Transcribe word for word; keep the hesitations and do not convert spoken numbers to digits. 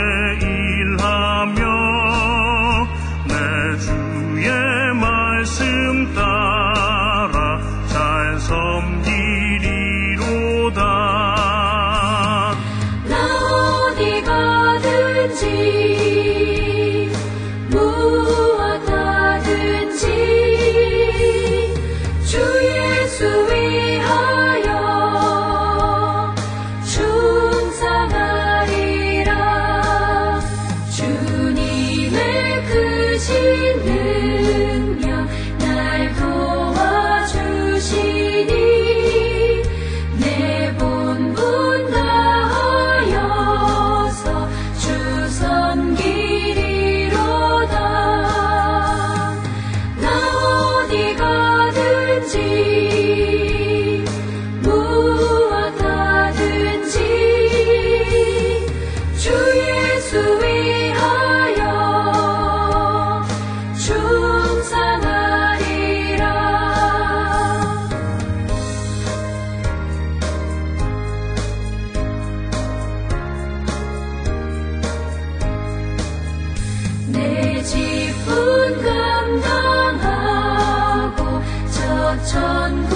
일하며 내 주의 말씀 따라 잘 섬기리로다. 나 어디 가든지 무엇 하든지 주 예수 위하여 충성하리라. 주님의 크신 능력 날 도와주시니 내 본분 다하여서 주 섬기리로다. 나 어디 가든지 무엇 하든지 주 예수 위하여 충성하리라. 내 직분 감당하고 저 천국